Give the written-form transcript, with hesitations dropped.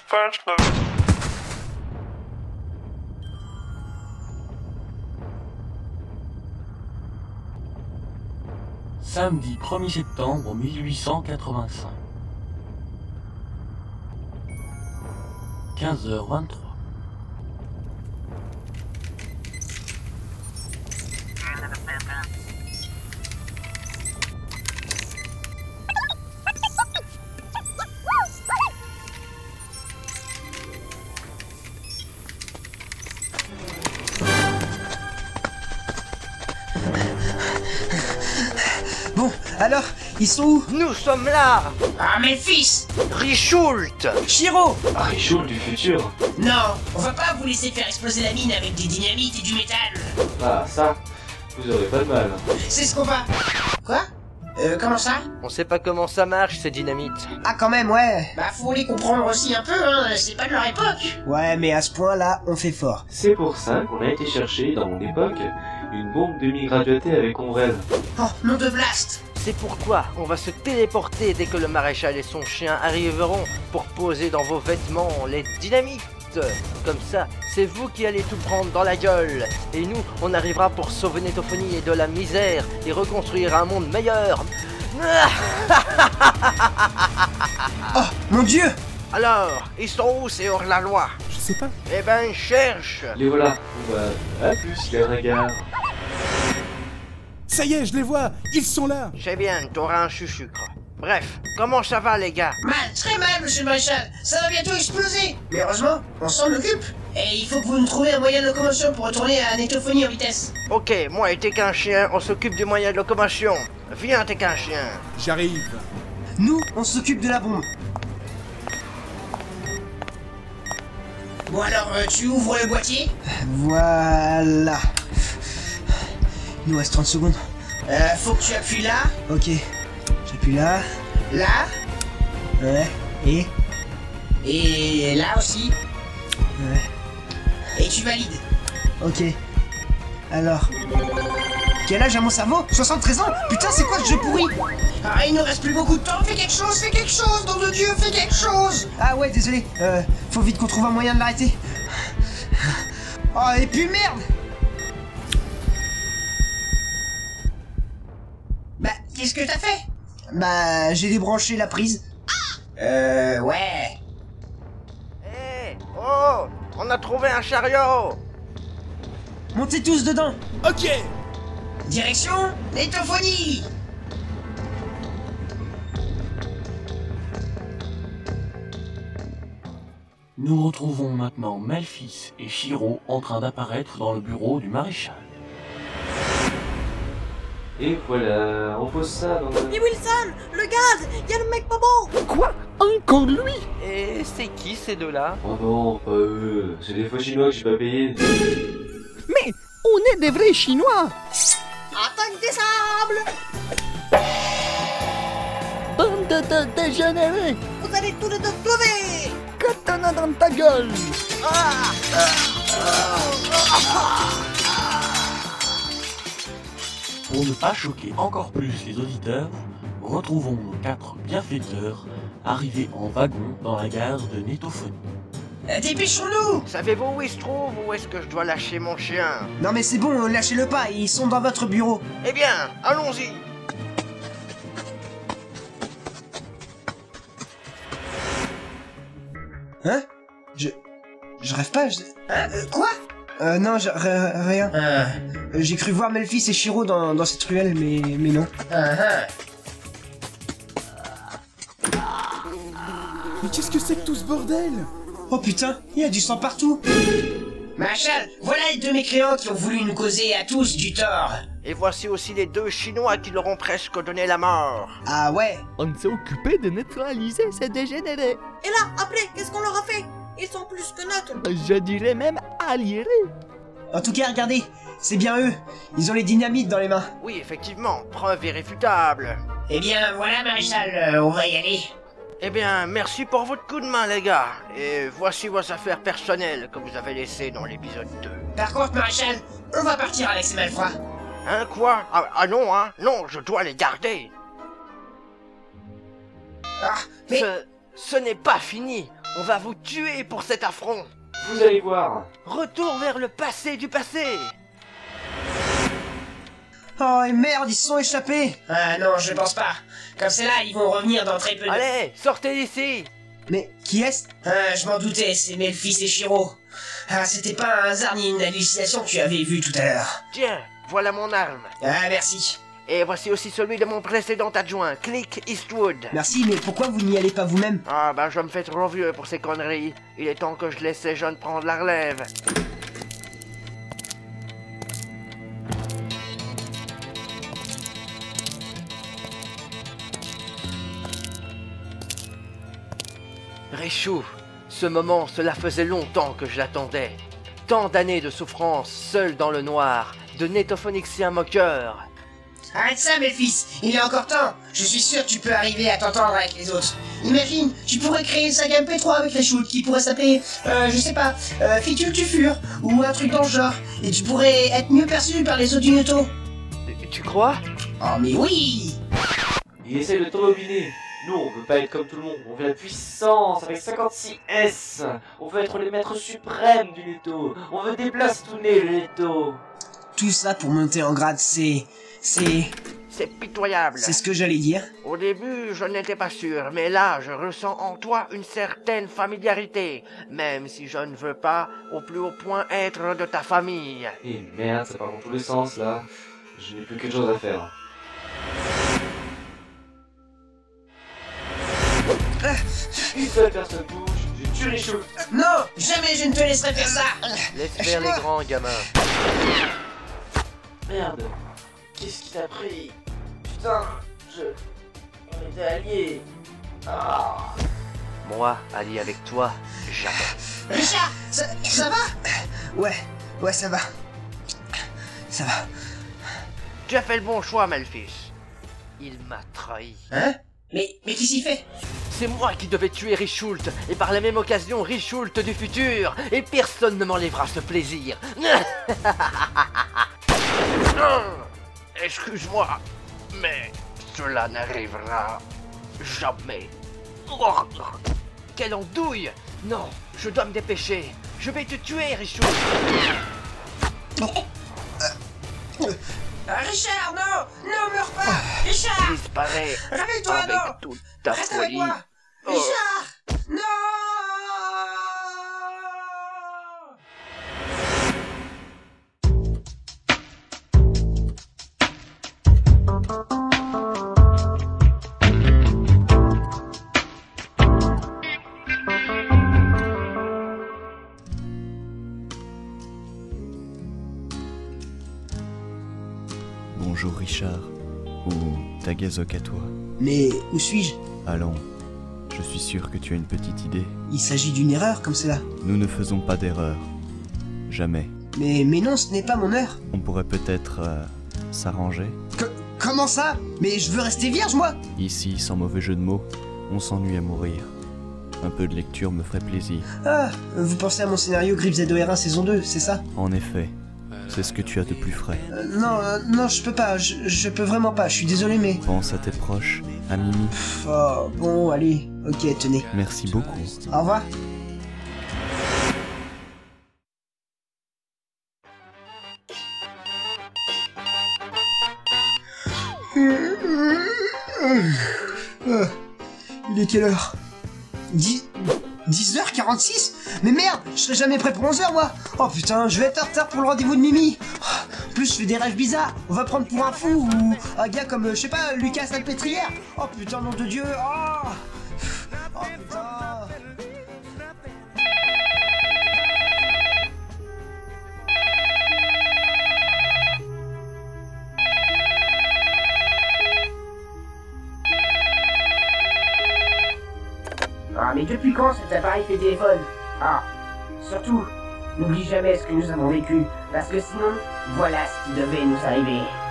Samedi 1er septembre 1885. 15h23. Bon, alors, ils sont où? Nous sommes là! Ah, mes fils! Richoult! Chiro! Richoult du futur. Non, on va pas vous laisser faire exploser la mine avec des dynamites et du métal. Ah, ça, vous aurez pas de mal. C'est ce qu'on va... Quoi? Comment ça? On sait pas comment ça marche, ces dynamites. Ah quand même, ouais. Bah, faut les comprendre aussi un peu, hein, c'est pas de leur époque. Ouais, mais à ce point-là, on fait fort. C'est pour ça qu'on a été chercher, dans mon époque, une bombe demi-graduatée avec ombrelle. Oh, nom de blast! C'est pourquoi on va se téléporter dès que le maréchal et son chien arriveront pour poser dans vos vêtements les dynamites. Comme ça, c'est vous qui allez tout prendre dans la gueule. Et nous, on arrivera pour sauver Nétophonie et de la misère et reconstruire un monde meilleur. Oh, mon Dieu! Alors, ils sont où ces hors-la-loi? Je sais pas. Eh ben, cherche. Les voilà. Bon bah, à plus les ringards. Ça y est, je les vois. Ils sont là. C'est bien, t'auras un chuchucre. Bref, comment ça va les gars? Mal, très mal, monsieur le maréchal. Ça va bientôt exploser. Mais heureusement, on s'en occupe. Et il faut que vous nous trouviez un moyen de locomotion pour retourner à Nétophonie en vitesse. Ok, moi et t'es qu'un chien, on s'occupe du moyen de locomotion. Viens, t'es qu'un chien. J'arrive. Nous, on s'occupe de la bombe. Bon alors, tu ouvres le boîtier. Voilà. Il nous reste 30 secondes. Faut que tu appuies là, Ok. J'appuie là. là, Ouais. et là aussi. Ouais. Et tu valides. Ok. Alors. Quel âge a mon cerveau? 73 ans? Putain, c'est quoi ce jeu pourri? Ah, il nous reste plus beaucoup de temps. Fais quelque chose, nom de Dieu, fais quelque chose. Ah ouais, désolé. Faut vite qu'on trouve un moyen de l'arrêter. Oh, et puis merde! Bah, qu'est-ce que t'as fait? Bah, j'ai débranché la prise. Ouais. Hé, oh, on a trouvé un chariot. Montez tous dedans! Ok. Direction Nétophonie. Nous retrouvons maintenant Melfis et Chiro en train d'apparaître dans le bureau du maréchal. Et voilà, on pose ça dans le... Et Wilson, le gaz, y a le mec pas bon. Quoi? Encore lui? Et c'est qui ces deux-là? Oh non, pas eux. C'est des faux chinois que j'ai pas payé. Mais on est des vrais Chinois. Attaque des sables. Bande de dégénérés. Vous allez tous les deux crever. Katana dans ta gueule. Pour ne pas choquer encore plus les auditeurs, retrouvons nos 4 bienfaiteurs arrivés en wagon dans la gare de Nétophonie. Dépêchons-nous. Savez-vous où il se trouve ou est-ce que je dois lâcher mon chien? Non mais c'est bon, lâchez-le pas, ils sont dans votre bureau. Eh bien, allons-y. Hein? Je rêve pas, Quoi? non, rien. J'ai cru voir Melfis et Chiro dans cette ruelle, mais non. Mais qu'est-ce que c'est que tout ce bordel? Oh putain, il y a du sang partout. Maréchal, voilà les deux mécréants qui ont voulu nous causer à tous du tort. Et voici aussi les deux Chinois qui leur ont presque donné la mort. Ah ouais? On s'est occupé de neutraliser ces dégénérés. Et là, après, qu'est-ce qu'on leur a fait? Ils sont plus que neutres. Je dirais même alliés. En tout cas, regardez, c'est bien eux. Ils ont les dynamites dans les mains. Oui, effectivement, preuve irréfutable. Eh bien, voilà, Maréchal, on va y aller. Eh bien, merci pour votre coup de main, les gars. Et voici vos affaires personnelles que vous avez laissées dans l'épisode 2. Par contre, Maréchal, on va partir avec ces malfrats. Hein, quoi? Ah non, hein? Non, je dois les garder. Ah, mais... Ce n'est pas fini. On va vous tuer pour cet affront. Vous allez voir. Retour vers le passé du passé. Oh et merde, ils se sont échappés. Ah non, je pense pas. Comme c'est là, ils vont revenir dans très peu de... Allez, sortez d'ici. Mais qui est-ce? Ah, je m'en doutais, c'est Melfis et Shiro. Ah, c'était pas un hasard ni une hallucination que tu avais vu tout à l'heure. Tiens, voilà mon arme. Ah, merci. Et voici aussi celui de mon précédent adjoint, Click Eastwood. Merci, mais pourquoi vous n'y allez pas vous-même? Ah bah je me fais trop vieux pour ces conneries. Il est temps que je laisse ces jeunes prendre la relève. Richoux, ce moment, cela faisait longtemps que je l'attendais. Tant d'années de souffrance, seul dans le noir, de nétophonixien moqueur. Arrête ça, Melfis, il est encore temps. Je suis sûr que tu peux arriver à t'entendre avec les autres. Imagine, tu pourrais créer une saga MP3 avec Richoux qui pourrait s'appeler, je sais pas, Fitultufur, ou un truc dans le genre. Et tu pourrais être mieux perçu par les autres du Noto. Tu crois? Oh mais oui! Il essaie de t'embobiner. Nous, on veut pas être comme tout le monde. On veut la puissance avec 56 S. On veut être les maîtres suprêmes du Netto. On veut déplastourner le Netto. Tout ça pour monter en grade, c'est pitoyable. ce que j'allais dire. Au début, je n'étais pas sûr, mais là, je ressens en toi une certaine familiarité, même si je ne veux pas, au plus haut point, être de ta famille. Et merde, ça part dans tous les sens, là. Je n'ai plus qu'une chose à faire. Une seule personne bouge, je tue les choux. Non, jamais je ne te laisserai faire ça. Laisse faire les grands, gamin. Merde, qu'est-ce qui t'a pris? Putain, on était alliés. Ah. Moi, allié avec toi, jamais. Richard, ça va? Ouais, ça va. Ça va. Tu as fait le bon choix, Melfis. Il m'a trahi. Hein? Mais qu'est-ce qu'il fait? C'est moi qui devais tuer Richoult, et par la même occasion Richoult du futur, et personne ne m'enlèvera ce plaisir. Excuse-moi, mais cela n'arrivera jamais. Oh, quelle andouille! Non, je dois me dépêcher. Je vais te tuer, Richoult. Richard, non! Non, meurs pas! Richard! Disparais Réveille-toi, avec non! toute ta Reste avec folie. moi! Oh. Richard! Non! Bonjour Richard, ou Tagazok à toi. Mais où suis-je? Allons, je suis sûr que tu as une petite idée. Il s'agit d'une erreur comme cela. Nous ne faisons pas d'erreur. Jamais. Mais non, ce n'est pas mon heure. On pourrait peut-être s'arranger. Comment ça? Mais je veux rester vierge, moi! Ici, sans mauvais jeu de mots, on s'ennuie à mourir. Un peu de lecture me ferait plaisir. Ah, vous pensez à mon scénario Grip ZOR1 saison 2, c'est ça? En effet, c'est ce que tu as de plus frais. Non, je peux pas, je peux vraiment pas, je suis désolé, mais... Pense à tes proches, à Mimi. Oh, bon, allez, ok, tenez. Merci beaucoup. Au revoir. Il est quelle heure? 10h46? Mais merde, je serai jamais prêt pour 11h moi. Oh putain, je vais être en retard pour le rendez-vous de Mimi. En plus, je fais des rêves bizarres. On va prendre pour un fou ou un gars comme, je sais pas, Lucas Salpêtrière. Oh putain, nom de Dieu. Oh putain. Ah, mais depuis quand cet appareil fait téléphone? Ah, surtout, n'oublie jamais ce que nous avons vécu, parce que sinon, voilà ce qui devait nous arriver.